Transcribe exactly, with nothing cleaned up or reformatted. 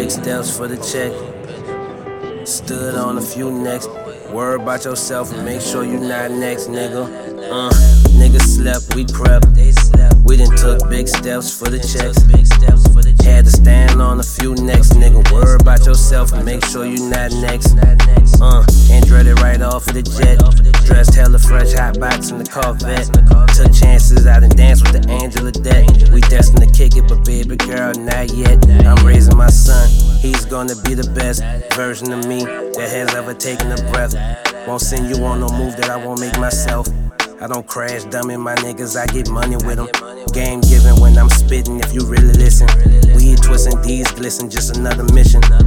big steps for the check. Stood on a few necks. Worry about yourself and make sure you not next, nigga. Uh, niggas slept, we crept. We done took big steps for the checks. Had to stand on a few necks, nigga. Worry about yourself and make sure you not next. Uh, and dreaded right off of the jet. Dressed hella fresh, hot box in the Corvette. Took chances, I done danced with the angel of death. We destined to kick it, but baby girl, not yet. I'm raising my son, he's gonna be the best version of me that has ever taken a breath. Won't send you on no move that I won't make myself. I don't crash dumb in my niggas, I get money with them. Game giving when I'm spitting if you really listen. Weed twisting, D's glisten, just another mission.